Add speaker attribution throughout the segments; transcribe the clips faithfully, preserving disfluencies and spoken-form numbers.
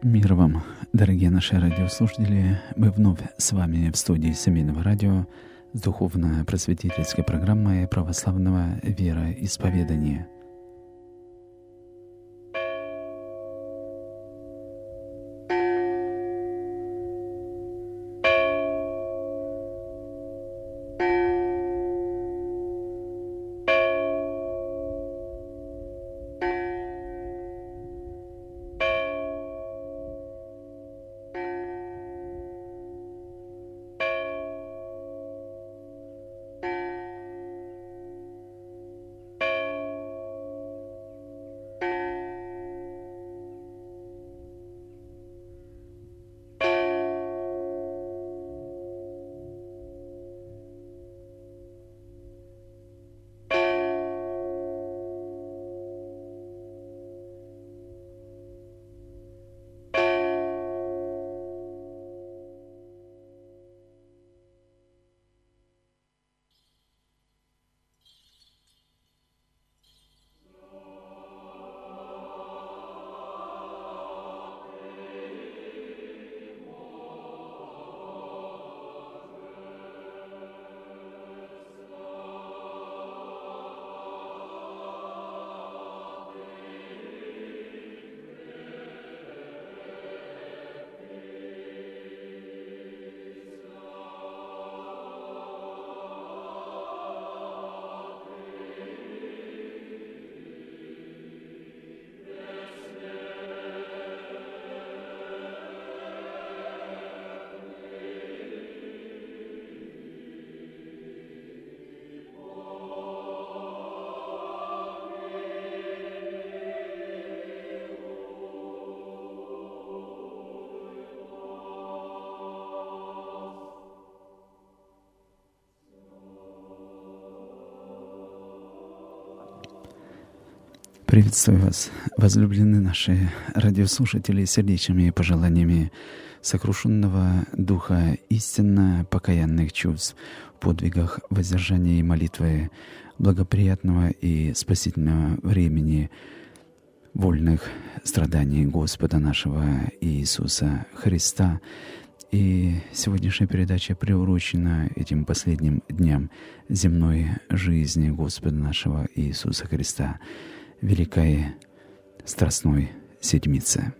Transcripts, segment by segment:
Speaker 1: Мир вам, дорогие наши радиослушатели! Мы вновь с вами в студии Семейного радио с духовно-просветительской программой православного вероисповедания. Приветствую вас, возлюбленные наши радиослушатели, сердечными пожеланиями сокрушенного духа, истинно покаянных чувств, в подвигах воздержания и молитвы, благоприятного и спасительного времени, вольных страданий Господа нашего Иисуса Христа. И сегодняшняя передача приурочена этим последним дням земной жизни Господа нашего Иисуса Христа, Великой Страстной Седмицы.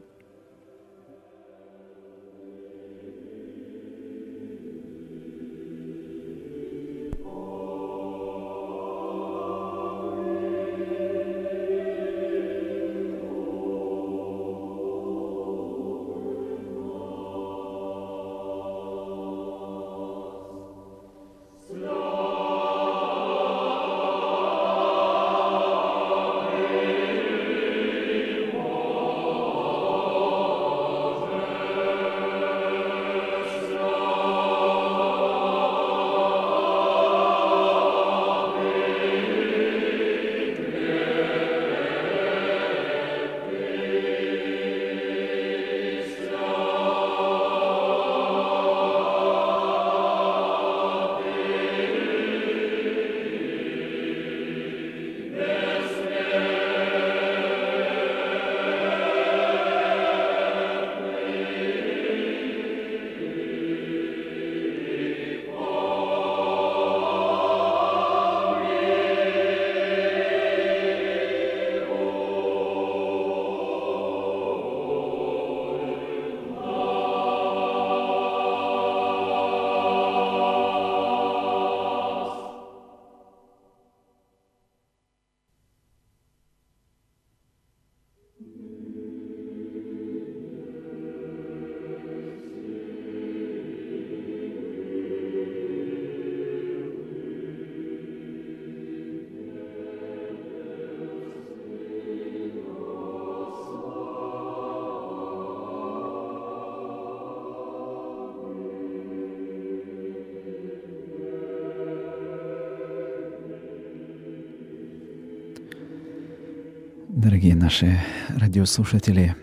Speaker 1: Дорогие наши радиослушатели,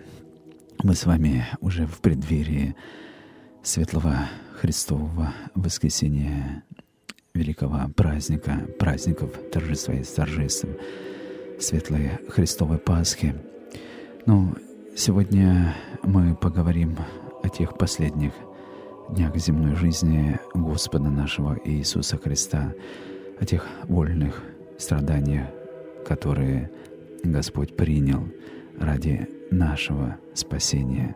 Speaker 1: мы с вами уже в преддверии Светлого Христового воскресения, великого праздника, праздников торжества и торжеств, Светлой Христовой Пасхи. Ну, сегодня мы поговорим о тех последних днях земной жизни Господа нашего Иисуса Христа, о тех вольных страданиях, которые Господь принял ради нашего спасения.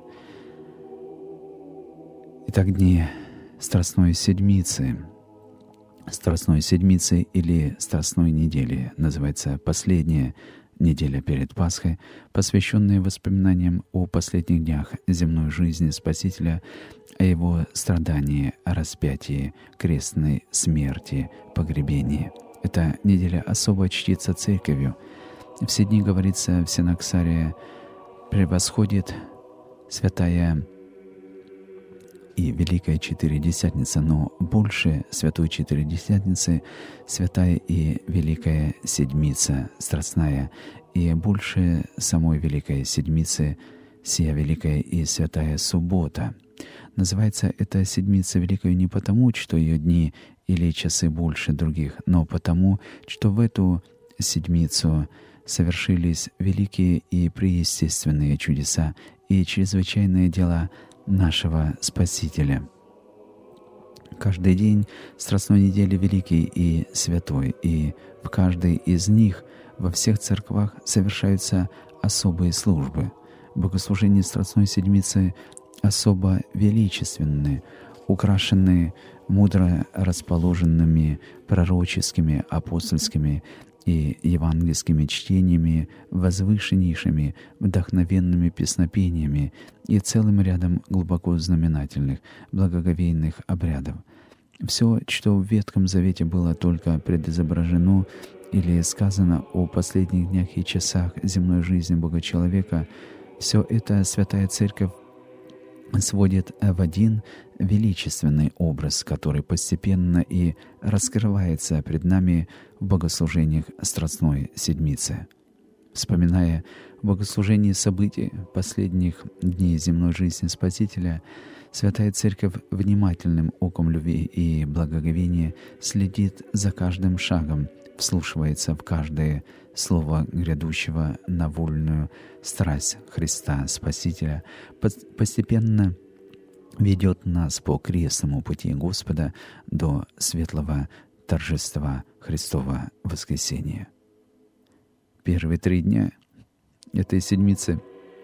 Speaker 1: Итак, дни Страстной Седмицы, Страстной Седмицы или Страстной недели, называется последняя неделя перед Пасхой, посвященная воспоминаниям о последних днях земной жизни Спасителя, о Его страдании, о распятии, крестной смерти, погребении. Эта неделя особо чтится Церковью. Все дни, говорится в Синоксаре, превосходит святая и Великая Четыредесятница, но больше Святой Четыредесятницы Святая и Великая Седмица Страстная, и больше самой Великой Седмицы сия Великая и Святая Суббота. Называется эта Седмица Великою не потому, что ее дни или часы больше других, но потому, что в эту Седмицу совершились великие и преестественные чудеса и чрезвычайные дела нашего Спасителя. Каждый день Страстной недели великий и святой, и в каждой из них во всех церквах совершаются особые службы. Богослужения Страстной Седмицы особо величественны, украшены мудро расположенными пророческими, апостольскими и евангельскими чтениями, возвышеннейшими, вдохновенными песнопениями и целым рядом глубоко знаменательных, благоговейных обрядов. Все, что в Ветхом Завете было только предизображено или сказано о последних днях и часах земной жизни Бога-человека, все это Святая Церковь сводит в один величественный образ, который постепенно и раскрывается пред нами в богослужениях Страстной Седмицы. Вспоминая в богослужении событий последних дней земной жизни Спасителя, Святая Церковь внимательным оком любви и благоговения следит за каждым шагом, вслушивается в каждое слово грядущего на вольную страсть Христа Спасителя, постепенно ведет нас по крестному пути Господа до светлого торжества Христова воскресения. Первые три дня этой седмицы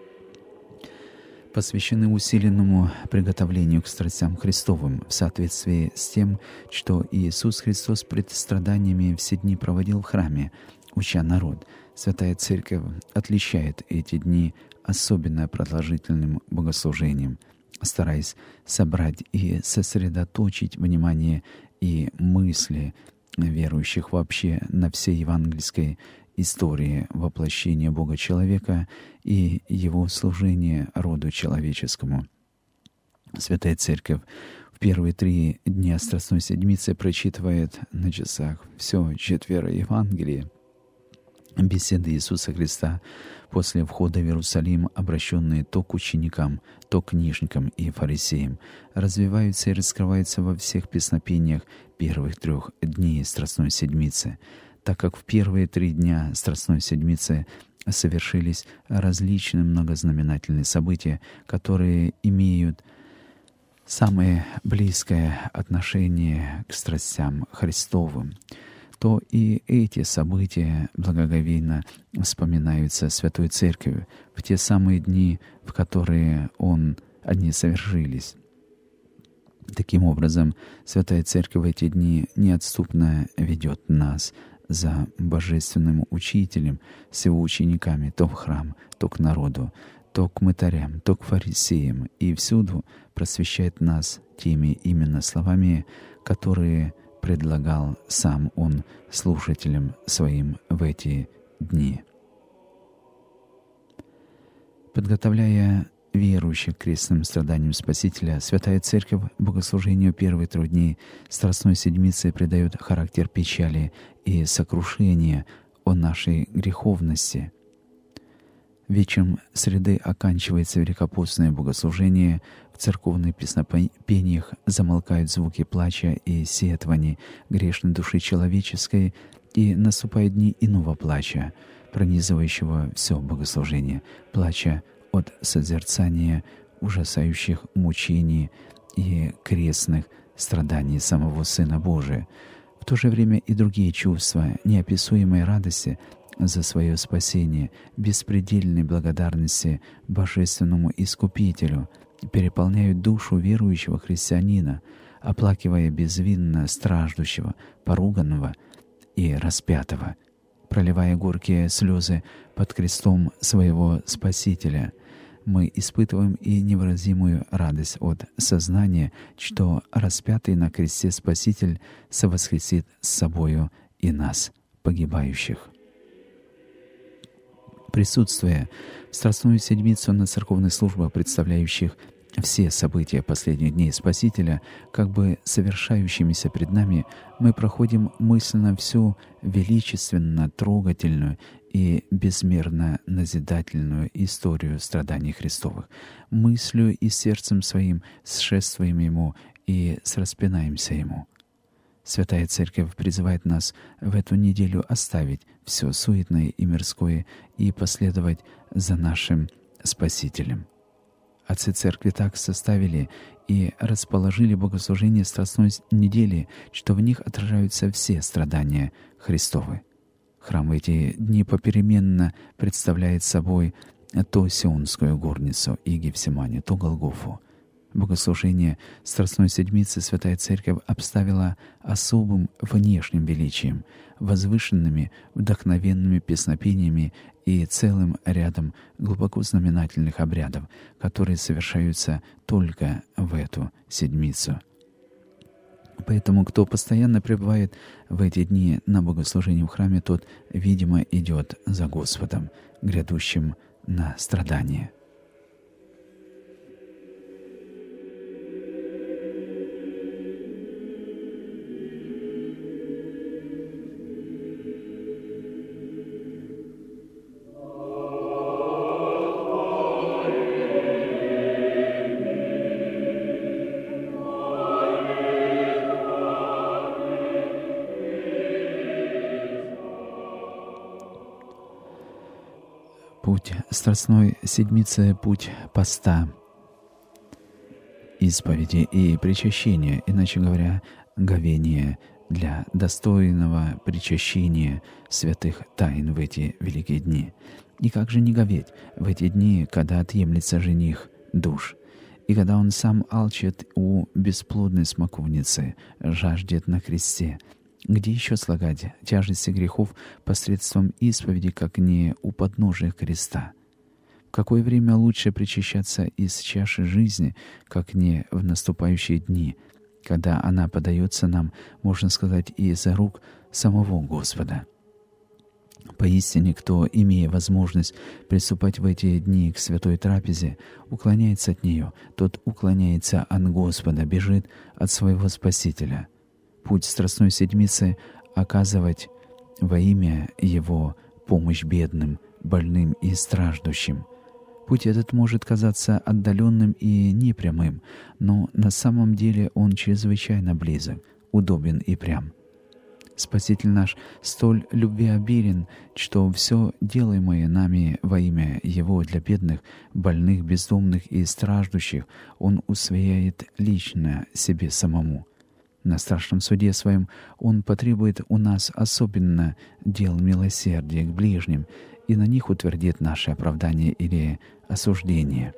Speaker 1: посвящены усиленному приготовлению к страстям Христовым в соответствии с тем, что Иисус Христос пред страданиями все дни проводил в храме, уча народ. Святая Церковь отличает эти дни особенно продолжительным богослужением, стараясь собрать и сосредоточить внимание и мысли верующих вообще на всей евангельской истории воплощения Бога-человека и Его служения роду человеческому. Святая Церковь в первые три дня Страстной Седмицы прочитывает на часах все четверо Евангелия, беседы Иисуса Христа после входа в Иерусалим, обращенные то к ученикам, то к книжникам и фарисеям, развиваются и раскрываются во всех песнопениях первых трех дней Страстной Седмицы, так как в первые три дня Страстной Седмицы совершились различные многознаменательные события, которые имеют самое близкое отношение к страстям Христовым, то и эти события благоговейно вспоминаются Святой Церковью в те самые дни, в которые он, они совершились. Таким образом, Святая Церковь в эти дни неотступно ведет нас за Божественным Учителем с Его учениками то в храм, то к народу, то к мытарям, то к фарисеям, и всюду просвещает нас теми именно словами, которые предлагал сам Он слушателям своим в эти дни. Подготовляя верующих к крестным страданиям Спасителя, Святая Церковь богослужению первые трех дней Страстной Седмицы придает характер печали и сокрушения о нашей греховности. Вечером среды оканчивается великопостное богослужение. В церковных песнопениях замолкают звуки плача и сетваний грешной души человеческой, и наступают дни иного плача, пронизывающего все богослужение, плача от созерцания ужасающих мучений и крестных страданий самого Сына Божия. В то же время и другие чувства неописуемой радости за свое спасение, беспредельной благодарности Божественному Искупителю переполняют душу верующего христианина, оплакивая безвинно страждущего, поруганного и распятого, проливая горькие слезы под крестом своего Спасителя. Мы испытываем и невыразимую радость от сознания, что распятый на кресте Спаситель совоскресит с собою и нас, погибающих. Присутствуя в Страстную Седмицу на церковных службах, представляющих все события последних дней Спасителя, как бы совершающимися пред нами, мы проходим мысленно всю величественно трогательную и безмерно назидательную историю страданий Христовых. Мыслью и сердцем своим сшествуем Ему и сраспинаемся Ему. Святая Церковь призывает нас в эту неделю оставить все суетное и мирское и последовать за нашим Спасителем. Отцы Церкви так составили и расположили богослужение Страстной недели, что в них отражаются все страдания Христовы. Храм в эти дни попеременно представляет собой то Сионскую горницу и Гефсиманию, то Голгофу. Богослужение Страстной Седмицы Святая Церковь обставила особым внешним величием, возвышенными, вдохновенными песнопениями и целым рядом глубоко знаменательных обрядов, которые совершаются только в эту седмицу. Поэтому, кто постоянно пребывает в эти дни на богослужении в храме, тот, видимо, идет за Господом, грядущим на страдания. Путь Страстной Седмицы — путь поста, исповеди и причащения, иначе говоря, говения для достойного причащения святых тайн в эти великие дни. И как же не говеть в эти дни, когда отъемлется жених душ, и когда он сам алчит у бесплодной смоковницы, жаждет на кресте? Где еще слагать тяжести грехов посредством исповеди, как не у подножия креста? В какое время лучше причащаться из чаши жизни, как не в наступающие дни, когда она подается нам, можно сказать, из рук самого Господа? Поистине, кто, имея возможность приступать в эти дни к святой трапезе, уклоняется от нее, тот уклоняется от Господа, бежит от своего Спасителя. Путь Страстной Седмицы — оказывать во имя Его помощь бедным, больным и страждущим. Путь этот может казаться отдаленным и непрямым, но на самом деле он чрезвычайно близок, удобен и прям. Спаситель наш столь любвеобилен, что все делаемое нами во имя Его для бедных, больных, бездомных и страждущих Он усвояет лично себе самому. На страшном суде Своем Он потребует у нас особенно дел милосердия к ближним, и на них утвердит наше оправдание или осуждение.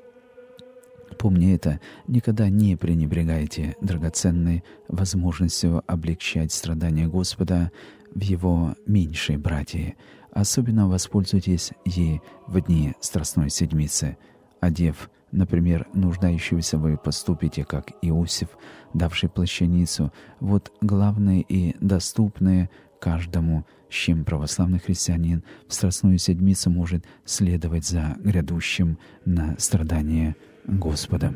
Speaker 1: Помня это, никогда не пренебрегайте драгоценной возможностью облегчать страдания Господа в Его меньшей братьи. Особенно воспользуйтесь ей в дни Страстной Седмицы. Одев, например, нуждающегося, вы поступите, как Иосиф, давший плащаницу. Вот главное и доступное каждому, с чем православный христианин в Страстную Седмицу может следовать за грядущим на страдание Господом.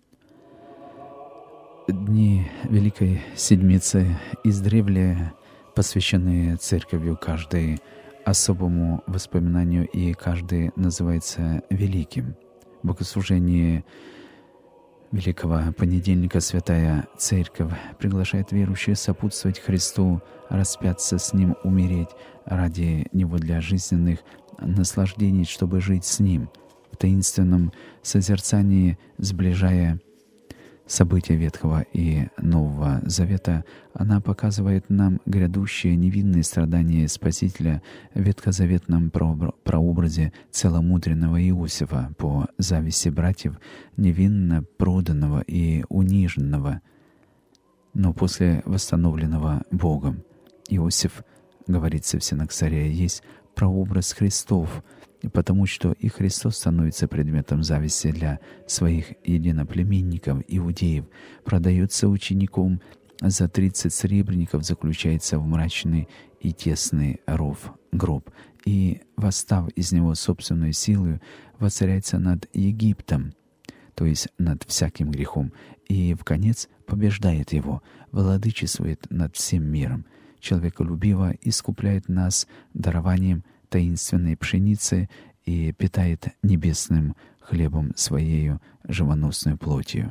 Speaker 1: Дни Великой Седмицы издревле посвящены Церковью каждой особому воспоминанию, и каждый называется великим. В богослужении Великого Понедельника Святая Церковь приглашает верующих сопутствовать Христу, распяться с Ним, умереть ради Него для жизненных наслаждений, чтобы жить с Ним. В таинственном созерцании, сближая события Ветхого и Нового Завета, она показывает нам грядущие невинные страдания Спасителя в ветхозаветном прообразе целомудренного Иосифа, по зависти братьев, невинно проданного и униженного, но после восстановленного Богом. Иосиф, говорится в Синоксарии, есть прообраз Христов, потому что и Христос становится предметом зависти для своих единоплеменников, иудеев, продается учеником за тридцать сребреников, заключается в мрачный и тесный ров, гроб, и, восстав из него собственной силою, воцаряется над Египтом, то есть над всяким грехом, и вконец побеждает его, владычествует над всем миром, человеколюбиво искупляет нас дарованием таинственной пшеницы и питает небесным хлебом своею живоносную плотью.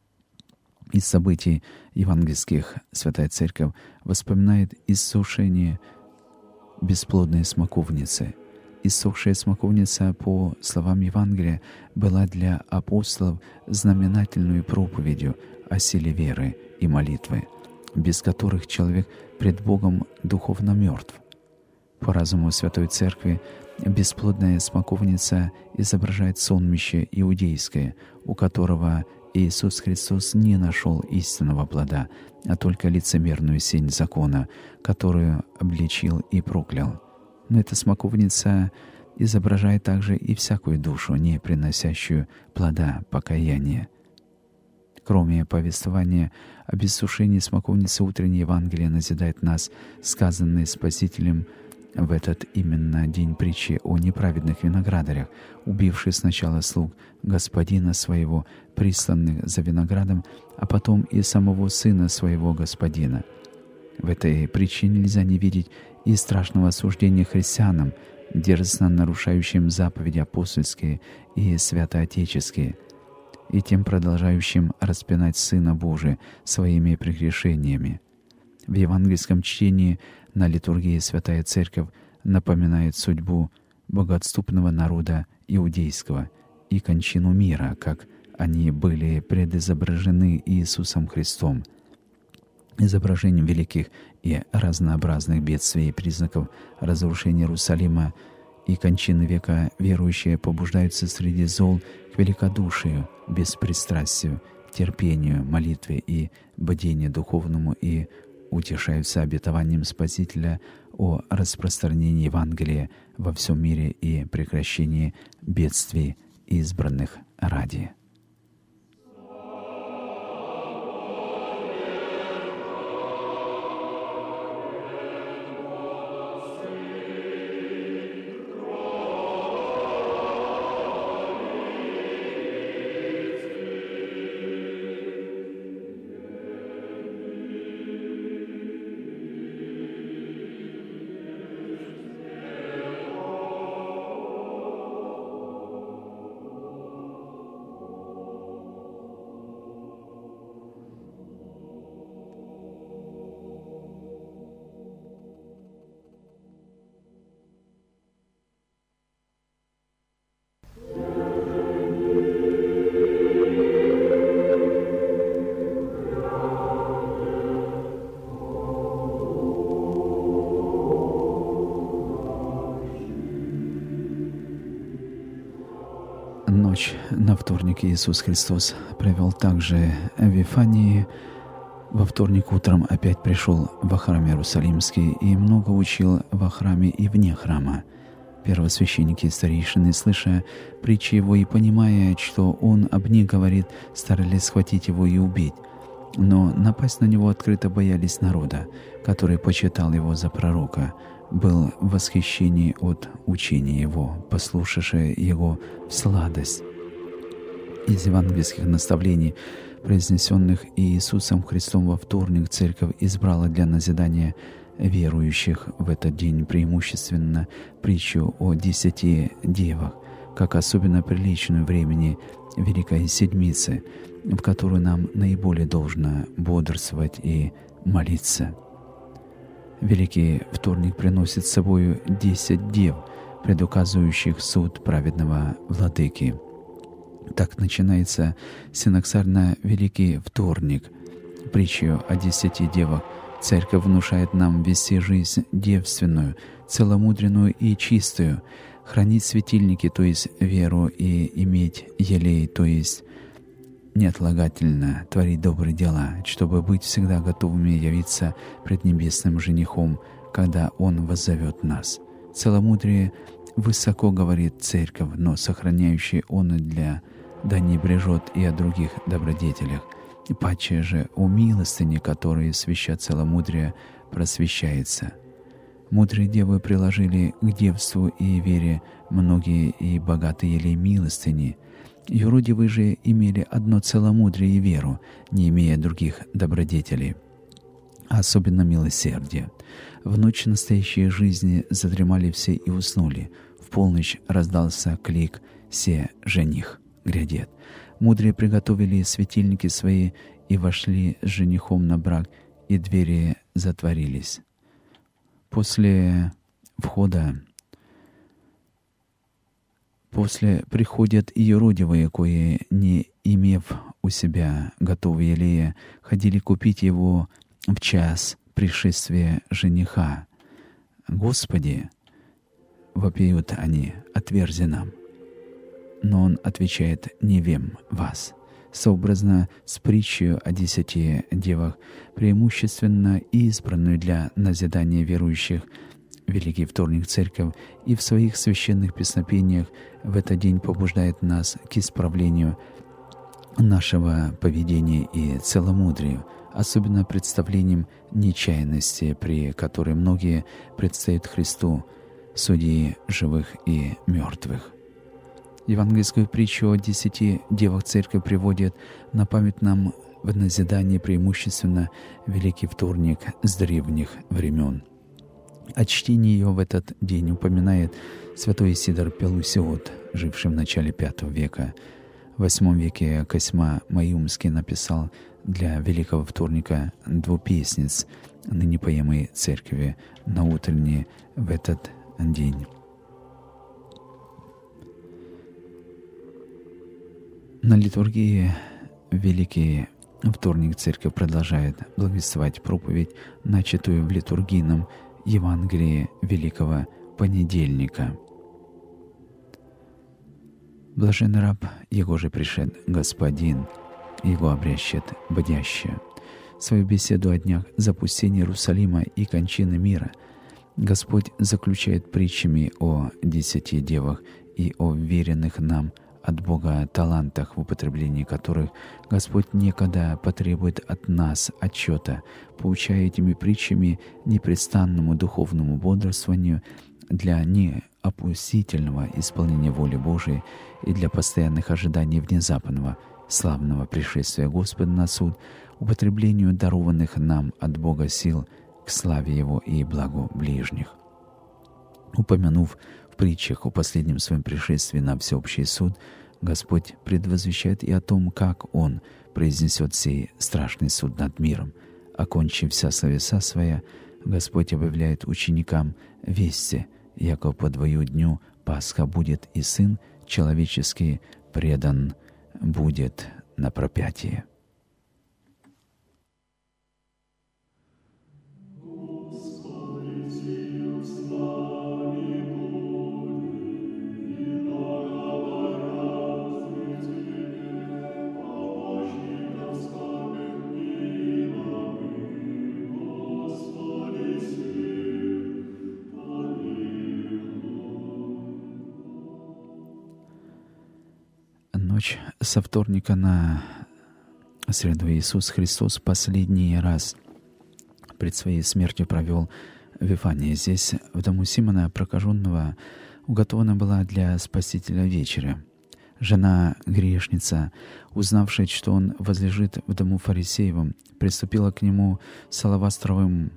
Speaker 1: Из событий евангельских Святая Церковь воспоминает иссушение бесплодной смоковницы. Иссохшая смоковница, по словам Евангелия, была для апостолов знаменательной проповедью о силе веры и молитвы, без которых человек пред Богом духовно мертв. По разуму Святой Церкви бесплодная смоковница изображает сонмище иудейское, у которого Иисус Христос не нашел истинного плода, а только лицемерную сень закона, которую обличил и проклял. Но эта смоковница изображает также и всякую душу, не приносящую плода покаяния. Кроме повествования об иссушении смоковницы, утреннее Евангелие назидает нас, сказанной Спасителем в этот именно день притчи о неправедных виноградарях, убивших сначала слуг господина своего, присланных за виноградом, а потом и самого сына своего господина. В этой притче нельзя не видеть и страшного осуждения христианам, дерзно нарушающим заповеди апостольские и святоотеческие, и тем продолжающим распинать Сына Божия своими прегрешениями. В евангельском чтении на литургии Святая Церковь напоминает судьбу богоотступного народа иудейского и кончину мира, как они были предизображены Иисусом Христом. Изображением великих и разнообразных бедствий и признаков разрушения Иерусалима и кончины века верующие побуждаются среди зол к великодушию, беспристрастию, терпению, молитве и бдению духовному, и утешаются обетованием Спасителя о распространении Евангелия во всем мире и прекращении бедствий избранных ради. Ночь на вторник Иисус Христос провел также в Вифании. Во вторник утром опять пришел во храм Иерусалимский и много учил во храме и вне храма. Первосвященники и старейшины, слыша притчи его и понимая, что он об них говорит, старались схватить его и убить. Но напасть на него открыто боялись народа, который почитал его за пророка, был в восхищении от учения его, послушавши его в сладость. Из евангельских наставлений, произнесенных Иисусом Христом во вторник, Церковь избрала для назидания верующих в этот день преимущественно притчу о десяти девах, как особенно приличную времени Великой Седмицы, в которую нам наиболее должно бодрствовать и молиться. Великий вторник приносит с собой десять дев, предуказывающих суд праведного владыки. Так начинается синоксарно Великий вторник. Притчу о десяти девах Церковь внушает нам вести жизнь девственную, целомудренную и чистую, хранить светильники, то есть веру, и иметь елей, то есть неотлагательно творить добрые дела, чтобы быть всегда готовыми явиться пред небесным женихом, когда Он воззовет нас. Целомудрие высоко говорит Церковь, но сохраняющий он для да не брежет и о других добродетелях. И паче же о милостыне, которые свящат целомудрие, просвещается. Мудрые девы приложили к девству и вере многие и богатые елей милостыни. Юродивые же имели одно целомудрие и веру, не имея других добродетелей, а особенно милосердие. В ночь настоящей жизни задремали все и уснули. В полночь раздался клик «Се жених грядет». Мудрые приготовили светильники свои и вошли с женихом на брак, и двери затворились. После входа После приходят и юродивые, кои, не имев у себя готовые елея, ходили купить его в час пришествия жениха. «Господи!» — вопиют они, — «отверзи нам». Но он отвечает: «Не вем вас». Сообразно с притчей о десяти девах, преимущественно избранную для назидания верующих, Великий вторник Церковь и в своих священных песнопениях в этот день побуждает нас к исправлению нашего поведения и целомудрию, особенно представлением нечаянности, при которой многие предстают Христу, судьи живых и мертвых. Евангельскую притчу о десяти девах Церковь приводит на память нам в назидании преимущественно Великий вторник с древних времен. О чтении ее в этот день упоминает святой Сидор Пелусиот, живший в начале пятого века. В восьмом веке Косьма Маюмский написал для Великого вторника двупесниц, ныне поемой Церкви, на утренний в этот день. На литургии Великий вторник Церковь продолжает благовествовать проповедь, начатую в литургийном Евангелии Великого Понедельника. Блажен раб, его же пришед Господин, его обрящет бодяще. Свою беседу о днях запустения Иерусалима и кончины мира Господь заключает притчами о десяти девах и о веренных нам от Бога талантах, в употреблении которых Господь некогда потребует от нас отчета, поучая этими притчами непрестанному духовному бодрствованию для неопустительного исполнения воли Божией и для постоянных ожиданий внезапного славного пришествия Господа на суд, употреблению дарованных нам от Бога сил к славе Его и благу ближних. Упомянув в притчах о последнем своем пришествии на всеобщий суд, Господь предвозвещает и о том, как Он произнесет сей страшный суд над миром. Окончив вся словеса своя, Господь объявляет ученикам вести, яко по двою дню Пасха будет, и Сын Человеческий предан будет на пропятие. Ночь со вторника на среду Иисус Христос последний раз пред своей смертью провел в Вифании. Здесь, в дому Симона прокаженного, уготована была для Спасителя вечеря. Жена грешница, узнавшая, что он возлежит в дому фарисеевом, приступила к нему с алавастровым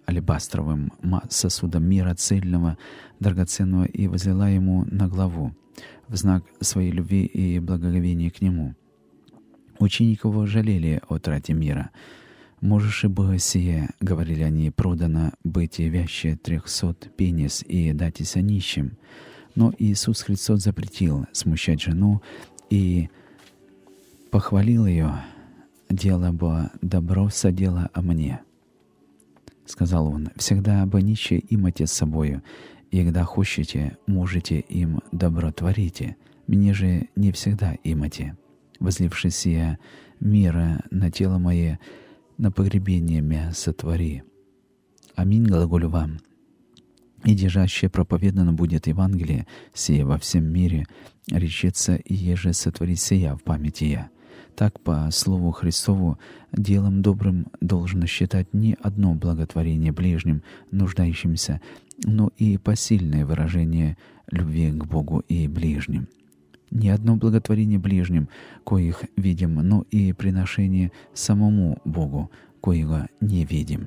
Speaker 1: алебастровым сосудом мира цельного, драгоценного, и возлила ему на главу в знак своей любви и благоговения к нему. Ученики его жалели о трате мира. «Можешь и бы сие, — говорили они, — продано быть и вяще трехсот пенис и датися нищим». Но Иисус Христос запретил смущать жену и похвалил ее: «Дело бы добро содела о мне». Сказал он: «Всегда бы нищие имате с собою, и когда хочете, можете им добро творите, мне же не всегда имате. Возливши сия мира на тело мое, на погребение мя сотвори. Аминь, глаголю вам. И держаще проповедано будет Евангелие сие во всем мире, речется и еже сотвори сия в памяти я». Так, по слову Христову, делом добрым должно считать не одно благотворение ближним, нуждающимся, но и посильное выражение любви к Богу и ближним. Не одно благотворение ближним, коих видим, но и приношение самому Богу, коего не видим.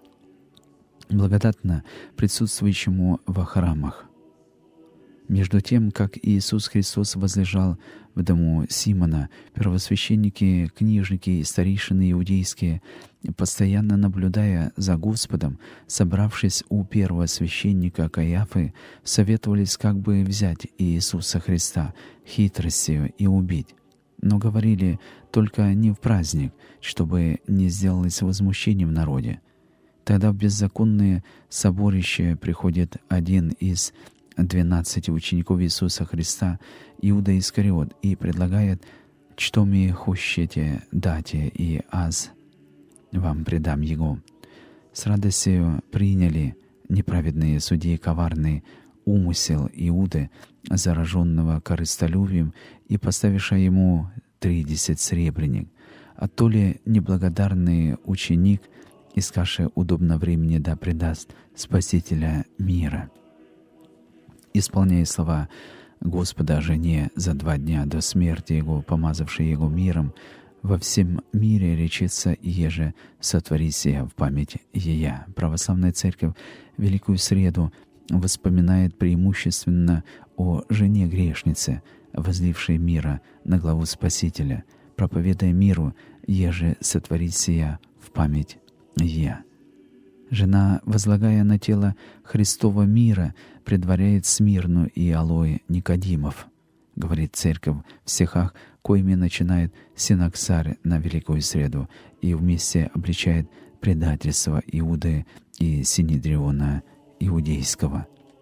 Speaker 1: Благодатно присутствующему во храмах. Между тем, как Иисус Христос возлежал в дому Симона, первосвященники, книжники и старейшины иудейские, постоянно наблюдая за Господом, собравшись у первого священника Каиафы, советовались, как бы взять Иисуса Христа хитростью и убить. Но говорили только не в праздник, чтобы не сделалось возмущение в народе. Тогда в беззаконное соборище приходит один из двенадцати учеников Иисуса Христа, Иуда Искариот, и предлагает: «Что мне хочете дате, и аз вам предам его». С радостью приняли неправедные судьи коварный умысел Иуды, зараженного корыстолюбием, и поставивши ему тридесять сребреник. А то ли неблагодарный ученик, искавший удобно времени, да предаст Спасителя мира. Исполняя слова Господа о жене за два дня до смерти Его, помазавшей Его миром, во всем мире речется и еже сотвори сия в память ея. Православная Церковь Великую Среду воспоминает преимущественно о жене грешнице, возлившей мира на главу Спасителя, проповедуя миру еже сотвори сия в память ея. Жена, возлагая на тело Христова мира, предваряет Смирну и Алоэ Никодимов, говорит Церковь в стихах, коими начинает Синаксарь на Великую Среду, и вместе обличает предательство Иуды и Синедриона Иудейского.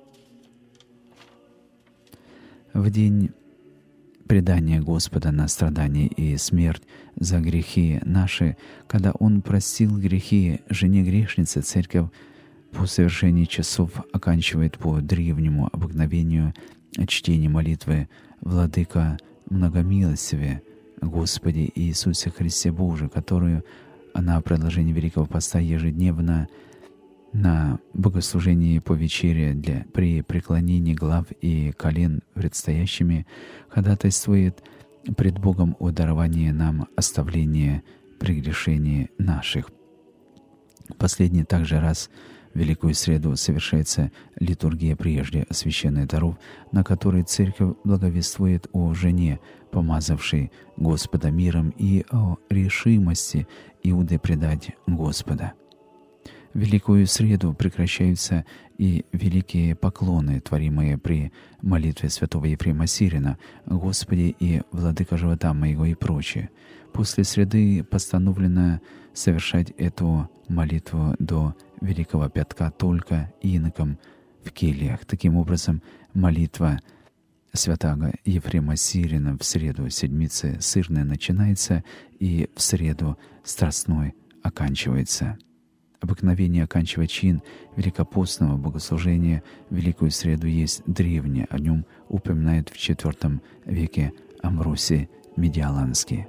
Speaker 1: В день предания Господа на страдание и смерть за грехи наши, когда Он простил грехи жене грешницы, Церковь по совершении часов оканчивает по древнему обыкновению чтение молитвы «Владыка многомилостиве, Господи Иисусе Христе Боже», которую она в продолжении Великого Поста ежедневно на богослужении по вечере для, при преклонении глав и колен предстоящими ходатайствует пред Богом о даровании нам оставления прегрешений наших. Последний также раз в Великую Среду совершается литургия прежде освященных даров, на которой Церковь благовествует о жене, помазавшей Господа миром, и о решимости Иуды предать Господа. В Великую Среду прекращаются и великие поклоны, творимые при молитве святого Ефрема Сирина, «Господи и Владыка живота моего» и прочее. После среды постановлено совершать эту молитву до Великого Пятка только инокам в кельях. Таким образом, молитва святаго Ефрема Сирина в среду седмицы сырной начинается и в среду страстной оканчивается. Обыкновение оканчивать чин великопостного богослужения в Великую Среду есть древнее, о нем упоминает в четвёртом веке Амвросий Медиаланский.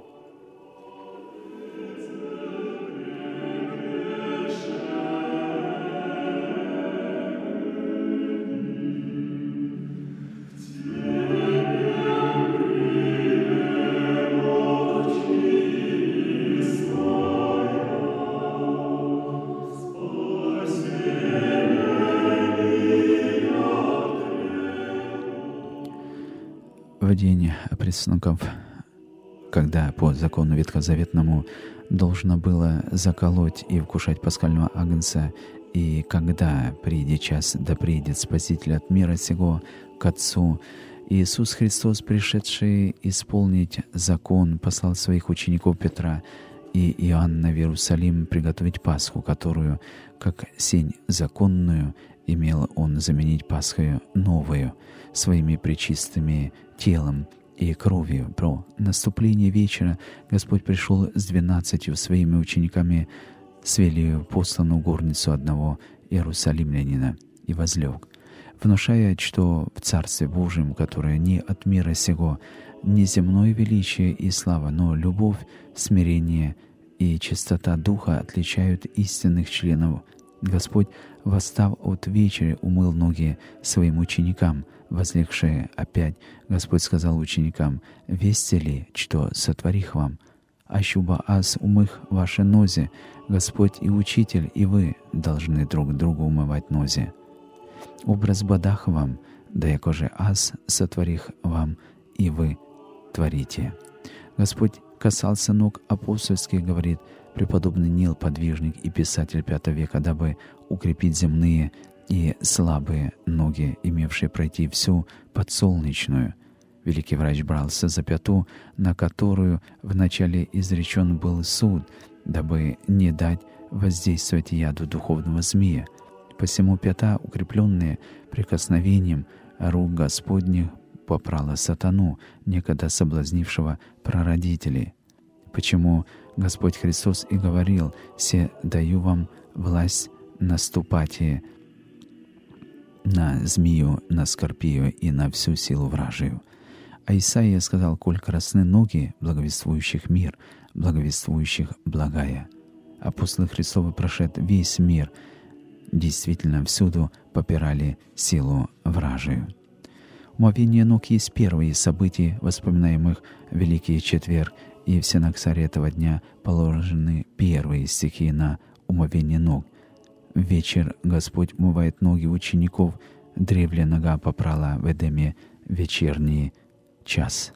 Speaker 2: Спаси
Speaker 1: день пресноков, когда по закону ветхозаветному должно было заколоть и вкушать пасхального агнца, и когда придет час, да придет Спаситель от мира сего к Отцу, Иисус Христос, пришедший исполнить закон, послал своих учеников Петра и Иоанна в Иерусалим приготовить Пасху, которую, как сень законную, имел Он заменить Пасхою новую, своими пречистыми телом и кровью. Про наступление вечера Господь пришел с двенадцатью своими учениками, свели посланную горницу одного иерусалимлянина и возлег, внушая, что в Царстве Божьем, которое не от мира сего, не земное величие и слава, но любовь, смирение и чистота духа отличают истинных членов. Господь, восстав от вечери, умыл ноги своим ученикам. Возлегшие опять, Господь сказал ученикам: «Весте ли, что сотворих вам? Ащуба аз умых ваши нози, Господь и Учитель, и вы должны друг другу умывать нози. Образ бодах вам, да якоже аз сотворих вам, и вы творите». Господь касался ног апостольских, говорит преподобный Нил, подвижник и писатель пятого века, дабы укрепить земные и слабые ноги, имевшие пройти всю подсолнечную. Великий врач брался за пяту, на которую вначале изречен был суд, дабы не дать воздействовать яду духовного змея. Посему пята, укрепленная прикосновением рук Господних, попрала сатану, некогда соблазнившего прародителей. Почему Господь Христос и говорил: «Се даю вам власть наступать на змею, на скорпию и на всю силу вражию». А Исаия сказал: «Коль красны ноги благовествующих мир, благовествующих благая». Апостолы Христовы, прошед весь мир, действительно всюду попирали силу вражию. Умовение ног есть первое из событий, воспоминаемых в Великий Четверг, и в синоксаре этого дня положены первые стихи на умовение ног. В вечер Господь умывает ноги учеников, древле нога попрала в Эдеме вечерний час.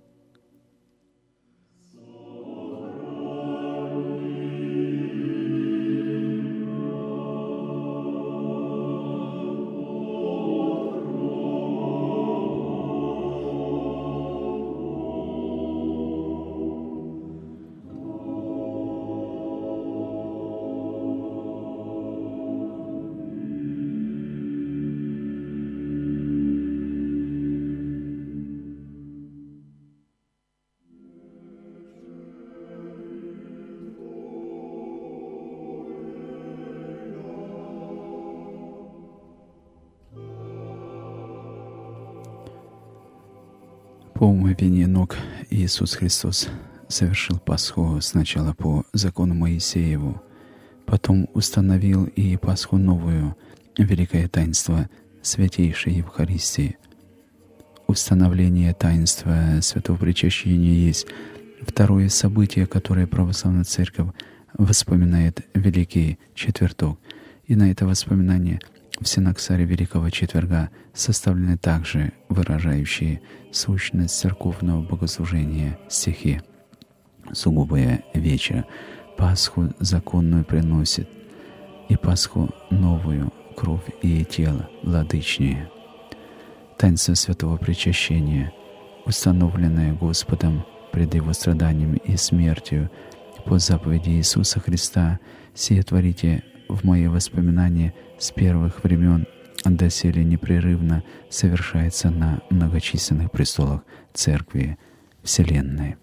Speaker 1: По умывению ног Иисус Христос совершил Пасху сначала по закону Моисееву, потом установил и Пасху новую, великое таинство Святейшей Евхаристии. Установление таинства Святого Причащения есть второе событие, которое Православная Церковь вспоминает Великий Четверток, и на это воспоминание в синоксаре Великого Четверга составлены также выражающие сущность церковного богослужения стихи. Сугубая вечер Пасху законную приносит, и Пасху новую, кровь и тело владычнее. Таинство Святого Причащения, установленное Господом пред Его страданием и смертью по заповеди Иисуса Христа, сие творите в мои воспоминания с первых времен, доселе непрерывно совершается на многочисленных престолах Церкви Вселенной.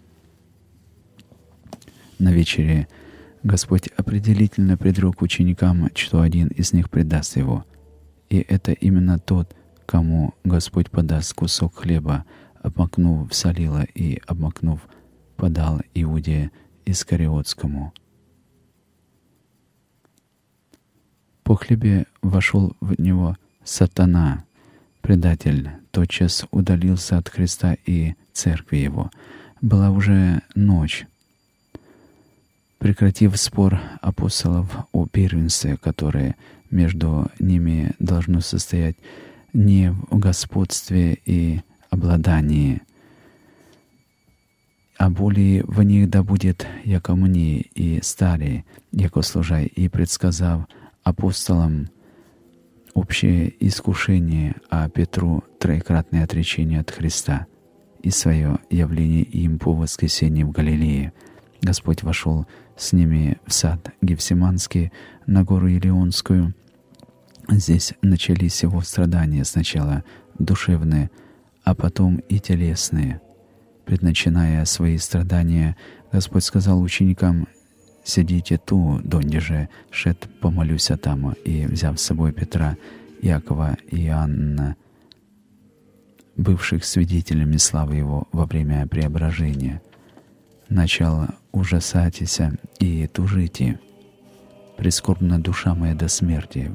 Speaker 1: На вечере Господь определительно предрек ученикам, что один из них предаст Его. И это именно тот, кому Господь подаст кусок хлеба, обмакнув в солило и, обмакнув, подал Иуде Искариотскому. По хлебе вошел в него сатана, предатель, тотчас удалился от Христа и церкви Его. Была уже ночь. Прекратив спор апостолов о первенстве, которое между ними должно состоять не в господстве и обладании, а более в них да будет, яко мне и старе, яко служай, и предсказав апостолам общее искушение, а Петру троекратное отречение от Христа и свое явление им по воскресении в Галилее. Господь вошел с ними в сад Гефсиманский, на гору Елеонскую. Здесь начались его страдания, сначала душевные, а потом и телесные. Предначиная свои страдания, Господь сказал ученикам: «Сидите ту, донде же, шед помолюся там». И, взяв с собой Петра, Иакова и Иоанна, бывших свидетелями славы Его во время преображения, начал ужасатися и тужите. Прискорбна душа моя до смерти.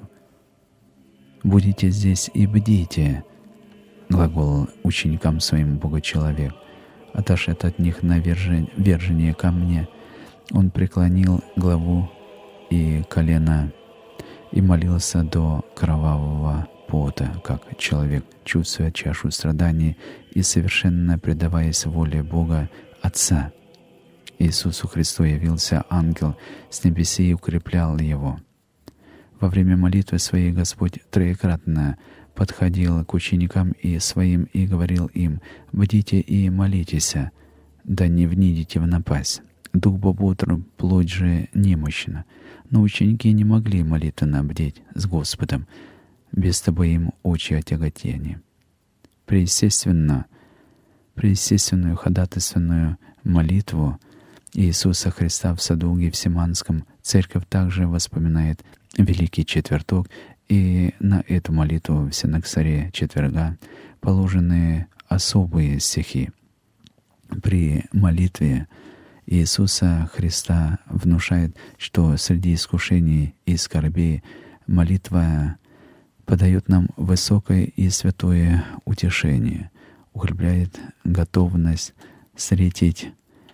Speaker 1: Будете здесь и бдите, глагол ученикам своим Бога-человек. Отошед от них на вержение ко мне, он преклонил главу и колено и молился до кровавого пота, как человек, чувствуя чашу страданий и совершенно предаваясь воле Бога Отца. Иисусу Христу явился ангел с небеси и укреплял его. Во время молитвы своей Господь троекратно подходил к ученикам и своим и говорил им: «Бдите и молитесь, да не внидите в напасть. Дух бодр, плоть же немощна». Но ученики не могли молитвенно бдеть с Господом, без того им очи отяготения. Преестественно, преестественную ходатайственную молитву Иисуса Христа в саду Гефсиманском церковь также воспоминает Великий Четверток, и на эту молитву в синоксаре четверга положены особые стихи. При молитве Иисуса Христа внушает, что среди искушений и скорбей молитва подает нам высокое и святое утешение, укрепляет готовность встретить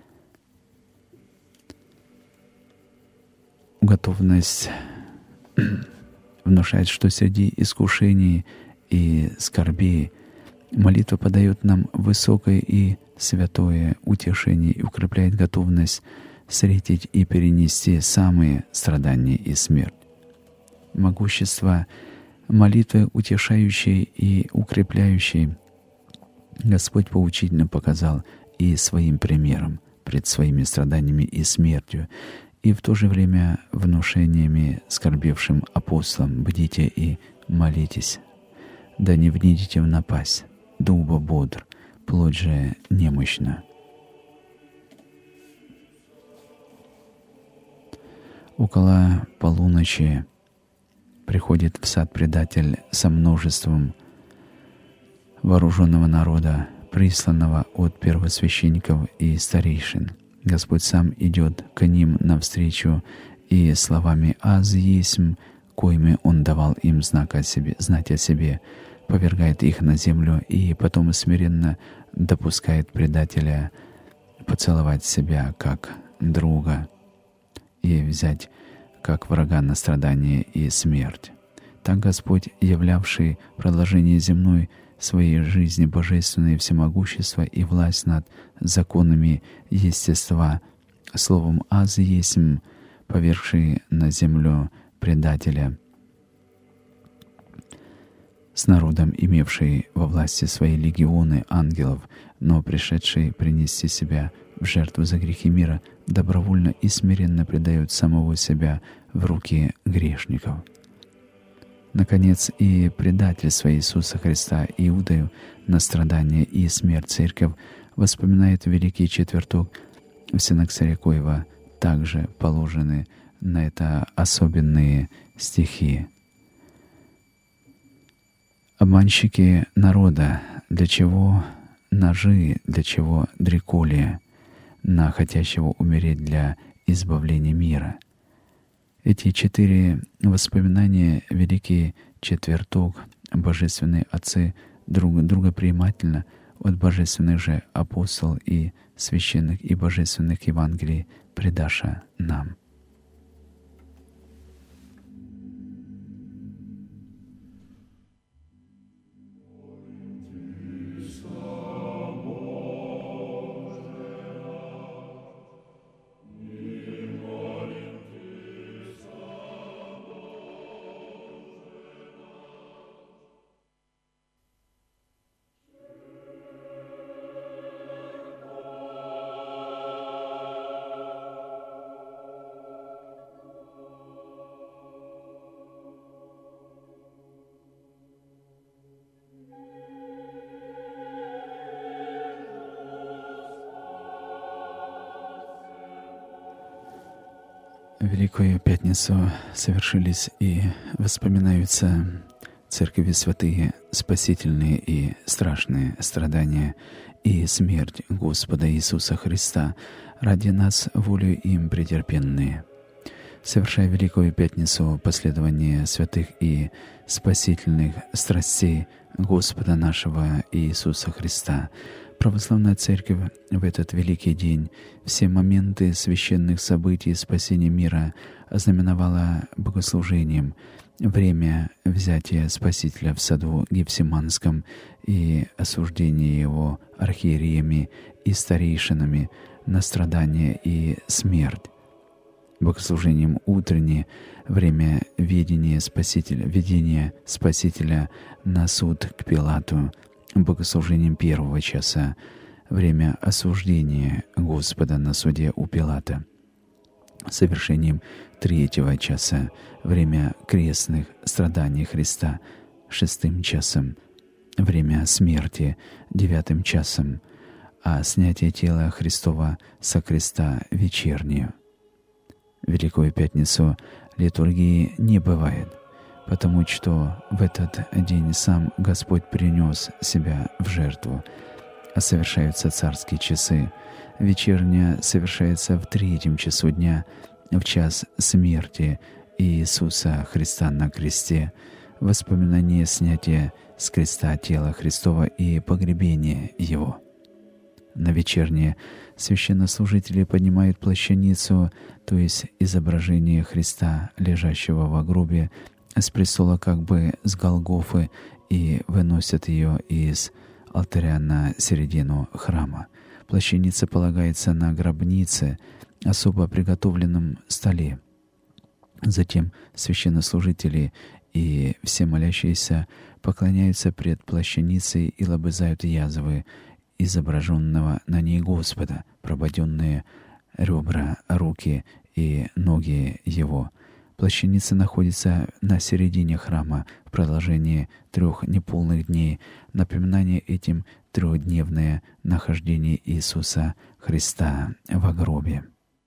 Speaker 1: готовность внушает, что среди искушений и скорбей молитва подает нам высокое и святое утешение и укрепляет готовность встретить и перенести самые страдания и смерть. Могущество молитвы, утешающей и укрепляющей, Господь поучительно показал и своим примером пред своими страданиями и смертью, и в то же время внушениями скорбевшим апостолам: «Бдите и молитесь, да не внидите в напасть, дух бодр, плоть же немощна». Около полуночи приходит в сад предатель со множеством вооруженного народа, присланного от первосвященников и старейшин. Господь сам идет к ним навстречу и словами «Аз есмь», коими Он давал им знак о себе, знать о себе, повергает их на землю и потом смиренно допускает предателя поцеловать себя как друга и взять как врага на страдание и смерть. Так Господь, являвший продолжение земной своей жизни божественное всемогущество и власть над законами естества, словом «аз есмь», повергший на землю предателя, с народом, имевший во власти свои легионы ангелов, но пришедший принести себя в жертву за грехи мира, добровольно и смиренно предает самого себя в руки грешников. Наконец, и предательство Иисуса Христа Иудою на страдания и смерть церковь воспоминает Великий Четверток в синоксаре коего также положены на это особенные стихи. Обманщики народа, для чего ножи, для чего дреколия, на хотящего умереть для избавления мира. Эти четыре воспоминания Великий Четверток, божественные отцы друг друга принимательно от божественных же апостол и священных и божественных Евангелий предаша нам. В Великую Пятницу совершились и воспоминаются Церкви святые, спасительные и страшные страдания и смерть Господа Иисуса Христа, ради нас волю им претерпенные. Совершая Великую Пятницу последование святых и спасительных страстей Господа нашего Иисуса Христа, Православная Церковь в этот великий день все моменты священных событий спасения мира ознаменовала богослужением, время взятия Спасителя в саду Гефсиманском и осуждения его архиереями и старейшинами на страдания и смерть. Богослужением утреннее время ведения Спасителя, ведения Спасителя на суд к Пилату, богослужением первого часа время осуждения Господа на суде у Пилата, совершением третьего часа время крестных страданий Христа, шестым часом время смерти, девятым часом, а снятие тела Христова со креста вечернюю. Великую Пятницу литургии не бывает, потому что в этот день сам Господь принес себя в жертву, а совершаются царские часы. Вечерняя совершается в третьем часу дня, в час смерти Иисуса Христа на кресте, воспоминание снятия с креста тела Христова и погребения Его. На вечернее священнослужители поднимают плащаницу, то есть изображение Христа, лежащего во гробе, с престола как бы с Голгофы, и выносят ее из алтаря на середину храма. Плащаница полагается на гробнице, особо приготовленном столе. Затем священнослужители и все молящиеся поклоняются пред плащаницей и лобызают язвы изображенного на ней Господа, прободенные ребра, руки и ноги Его. Плащаница находится на середине храма в продолжении трех неполных дней, напоминание этим трехдневное нахождение Иисуса Христа во гробе.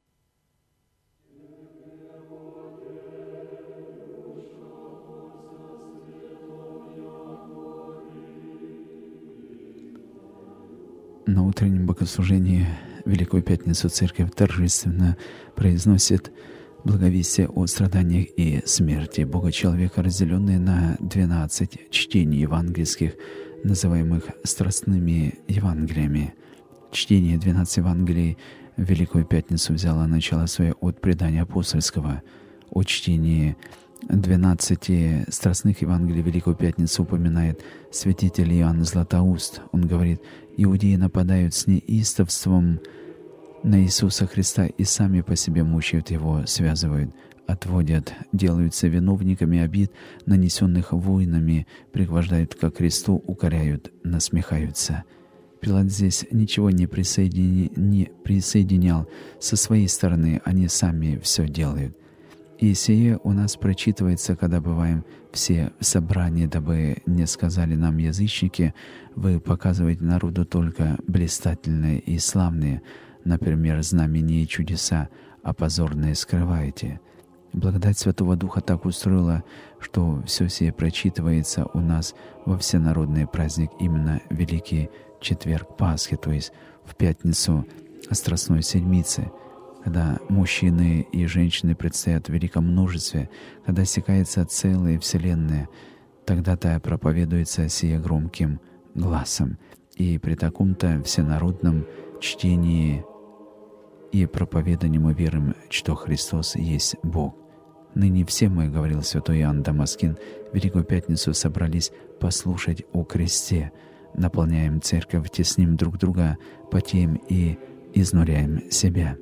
Speaker 1: На утреннем богослужении Великую Пятницу Церковь торжественно произносит благовестие о страданиях и смерти Бога-человека, разделенные на двенадцать чтений евангельских, называемых страстными Евангелиями. Чтение двенадцати Евангелий в Великую Пятницу взяло начало свое от предания апостольского. О чтении двенадцати страстных Евангелий в Великую Пятницу упоминает святитель Иоанн Златоуст. Он говорит: «Иудеи нападают с неистовством на Иисуса Христа и сами по себе мучают Его, связывают, отводят, делаются виновниками обид, нанесенных воинами, пригвождают ко кресту, укоряют, насмехаются». Пилат здесь ничего не, присоедини... не присоединял со своей стороны, они сами все делают. И сие у нас прочитывается, когда бываем все в собрании, дабы не сказали нам язычники: вы показываете народу только блистательные и славные, например, знамения и чудеса, а позорные скрываете. Благодать Святого Духа так устроила, что все сие прочитывается у нас во всенародный праздник, именно Великий Четверг Пасхи, то есть в пятницу Страстной Седмицы, когда мужчины и женщины предстоят в великом множестве, когда стекается целая вселенная, тогда-то проповедуется сие громким гласом. И при таком-то всенародном чтении и проповедании мы верим, что Христос есть Бог. Ныне все мы, говорил святой Иоанн Дамаскин, в Великую Пятницу собрались послушать о кресте, наполняем церковь, тесним друг друга, потеем и изнуряем себя.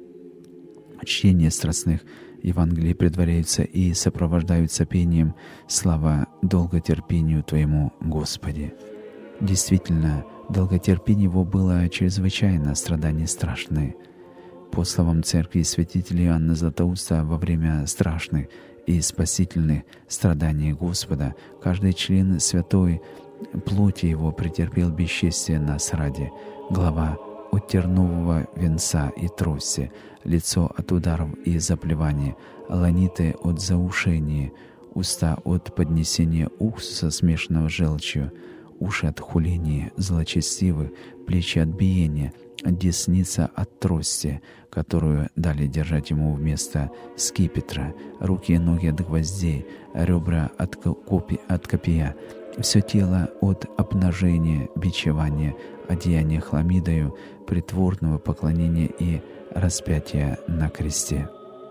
Speaker 1: Чтение страстных Евангелий предваряются и сопровождаются пением «Слава долготерпению Твоему, Господи». Действительно, долготерпение Его было чрезвычайно, страдания страшные. По словам Церкви святителя Иоанна Златоуста, во время страшных и спасительных страданий Господа каждый член святой плоти Его претерпел бесчестие нас ради. Глава от тернового венца и трости, лицо от ударов и заплеваний, ланиты от заушения, уста от поднесения уксуса, смешанного с желчью, уши от хуления, злочестивых, плечи от биения, десница от трости, которую дали держать ему вместо скипетра, руки и ноги от гвоздей, ребра от, копи, от копья, все тело от обнажения, бичевания, одеяния хламидою, притворного поклонения и распятия на кресте.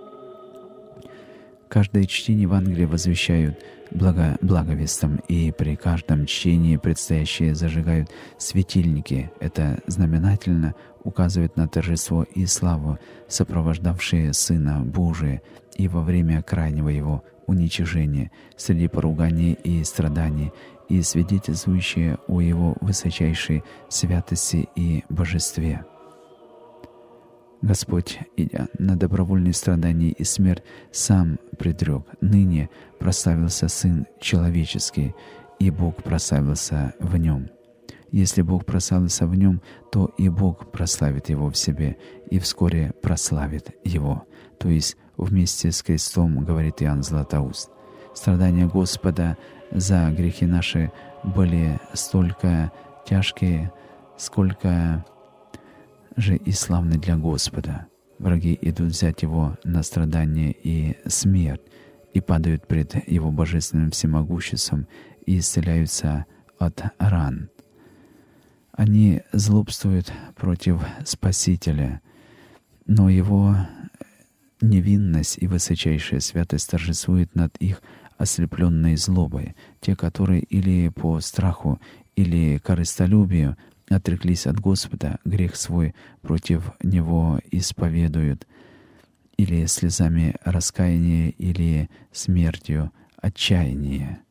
Speaker 1: Каждое чтение Евангелия возвещают благо, благовестом, и при каждом чтении предстоящие зажигают светильники. Это знаменательно указывает на торжество и славу, сопровождавшие Сына Божия, и во время крайнего Его уничижения, среди поруганий и страданий, и свидетельствующие о Его высочайшей святости и божестве. Господь, идя на добровольные страдания и смерть, сам предрек: ныне прославился Сын Человеческий, и Бог прославился в Нем. Если Бог прославился в Нем, то и Бог прославит Его в себе, и вскоре прославит Его. То есть вместе с крестом, говорит Иоанн Златоуст. Страдания Господа за грехи наши были столько тяжкие, сколько же и славны для Господа. Враги идут взять Его на страдание и смерть, и падают пред Его божественным всемогуществом и исцеляются от ран. Они злобствуют против Спасителя, но Его невинность и высочайшая святость торжествует над их ослепленной злобой. Те, которые или по страху, или корыстолюбию отреклись от Господа, грех свой против Него исповедуют, или слезами раскаяния, или смертью отчаяния.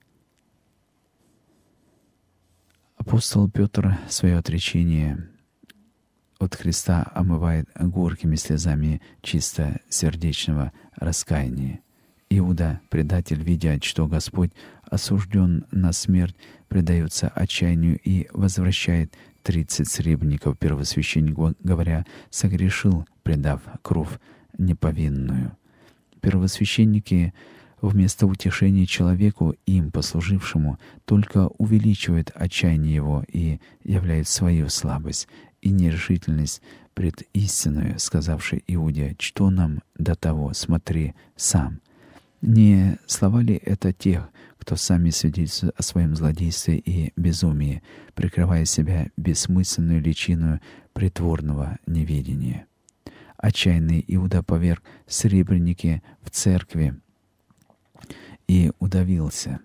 Speaker 1: Апостол Петр свое отречение от Христа омывает горькими слезами чисто сердечного раскаяния. Иуда, предатель, видя, что Господь осужден на смерть, предается отчаянию и возвращает тридцать сребреников первосвященнику, говоря: «Согрешил, предав кровь неповинную». Первосвященники вместо утешения человеку, им послужившему, только увеличивают отчаяние его и являют свою слабость и нерешительность пред истиною, сказавшей Иуде: «Что нам до того? Смотри сам». Не слова ли это тех, кто сами свидетельствует о своем злодействе и безумии, прикрывая себя бессмысленную личину притворного неведения? Отчаянный Иуда поверг сребреники в церкви и удавился.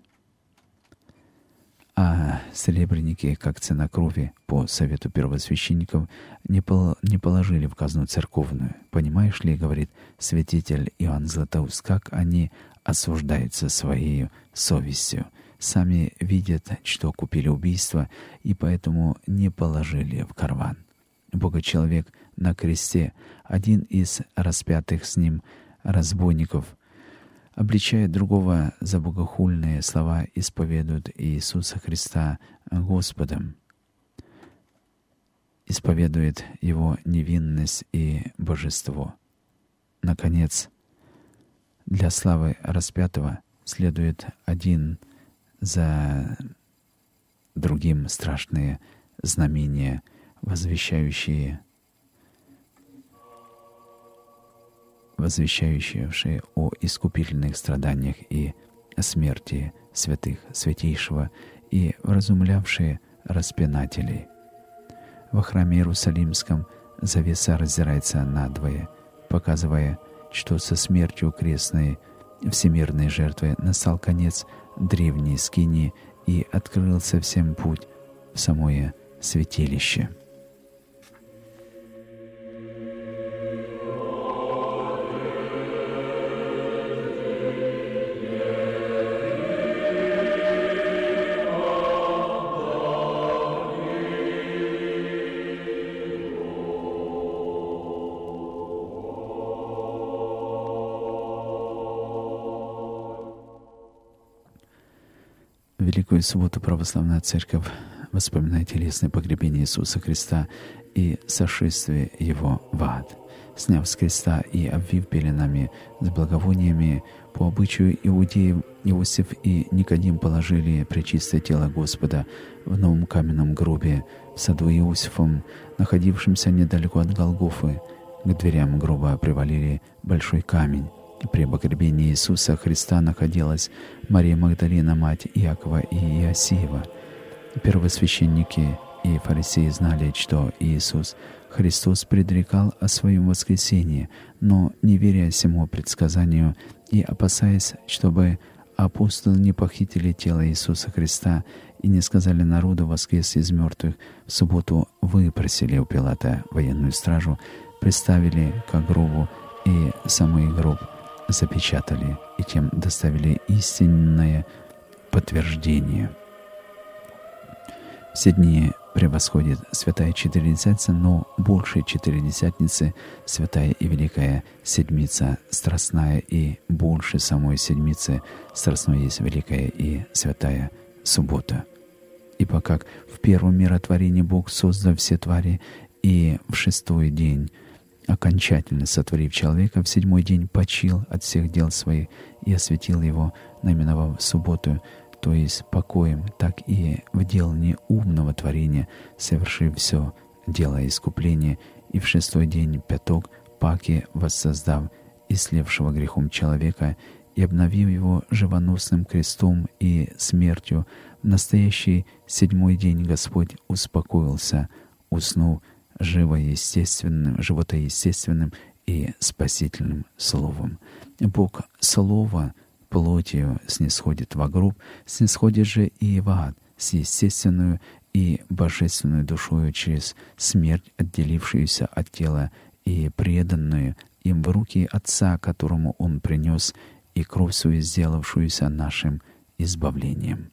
Speaker 1: А сребреники, как цена крови, по совету первосвященников, не, пол, не положили в казну церковную. Понимаешь ли, говорит святитель Иоанн Златоуст, как они осуждаются своей совестью. Сами видят, что купили убийство, и поэтому не положили в карман. Богочеловек на кресте, один из распятых с ним разбойников, обличая другого за богохульные слова, исповедует Иисуса Христа Господом, исповедует Его невинность и божество. Наконец, для славы распятого следует один за другим страшные знамения, возвещающие возвещающие о искупительных страданиях и смерти святых, святейшего, и вразумлявшие распинателей. Во храме Иерусалимском завеса раздирается надвое, показывая, что со смертью крестной всемирной жертвы настал конец древней скинии и открылся всем путь в самое святилище. В Великую Субботу Православная Церковь воспоминает телесное погребение Иисуса Христа и сошествие Его в ад. Сняв с креста и обвив пеленами с благовониями, по обычаю иудеев Иосиф и Никодим положили пречистое тело Господа в новом каменном гробе в саду Иосифом, находившемся недалеко от Голгофы. К дверям гроба привалили большой камень. При погребении Иисуса Христа находилась Мария Магдалина, мать Иакова и Иосиева. Первосвященники и фарисеи знали, что Иисус Христос предрекал о Своем воскресении, но, не веря сему предсказанию и опасаясь, чтобы апостолы не похитили тело Иисуса Христа и не сказали народу воскрес из мертвых, в субботу выпросили у Пилата военную стражу, приставили к гробу и самый гроб запечатали, и тем доставили истинное подтверждение. Все дни превосходит святая Четыредесятница, но больше Четыредесятницы святая и великая Седмица страстная, и больше самой Седмицы страстной есть великая и святая Суббота. Ибо как в первом миротворении Бог создал все твари, и в шестой день, окончательно сотворив человека, в седьмой день почил от всех дел своих и осветил его, наименовав субботу, то есть покоем, так и в делании умного творения, совершив все дело искупления, и в шестой день пяток паки воссоздав ислевшего грехом человека и обновив его живоносным крестом и смертью, в настоящий седьмой день Господь успокоился, уснув живоестественным, животоестественным и спасительным Словом. Бог Слова плотью снисходит во гроб, снисходит же и в ад с естественную и божественную душою через смерть, отделившуюся от тела и преданную им в руки Отца, которому Он принес, и кровь свою сделавшуюся нашим избавлением.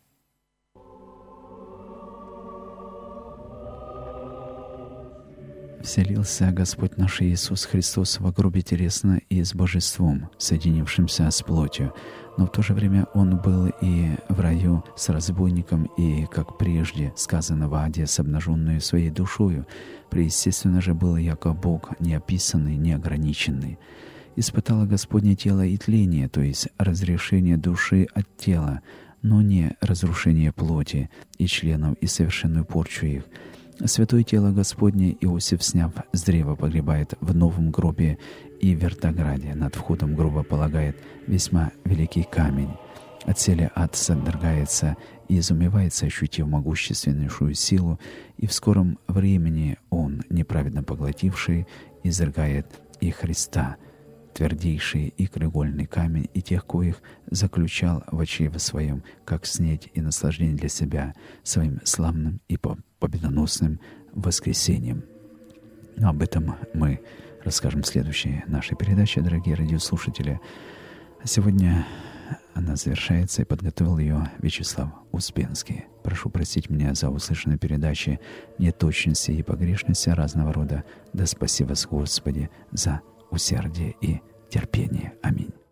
Speaker 1: Вселился Господь наш Иисус Христос во гробе телесно и с Божеством, соединившимся с плотью, но в то же время Он был и в раю с разбойником, и, как прежде сказано, в аде с обнаженной своей душою, преестественно же был яко Бог неописанный, неограниченный. Испытало Господне тело и тление, то есть разрешение души от тела, но не разрушение плоти и членов и совершенную порчу их. Святое тело Господне Иосиф, сняв с древа, погребает в новом гробе, и в вертограде над входом гроба полагает весьма великий камень. Отселе ад содрогается и изумевается, ощутив могущественнейшую силу, и в скором времени он, неправедно поглотивший, изрыгает и Христа, твердейший и краеугольный камень, и тех, коих заключал в очреве своем, как снеть и наслаждение для себя, своим славным и победоносным воскресением. Об этом мы расскажем в следующей нашей передаче, дорогие радиослушатели. Сегодня она завершается, и подготовил ее Вячеслав Успенский. Прошу простить меня за услышанные передачи, неточности и погрешности разного рода. Да спаси вас, Господи, за усердие и терпение. Аминь.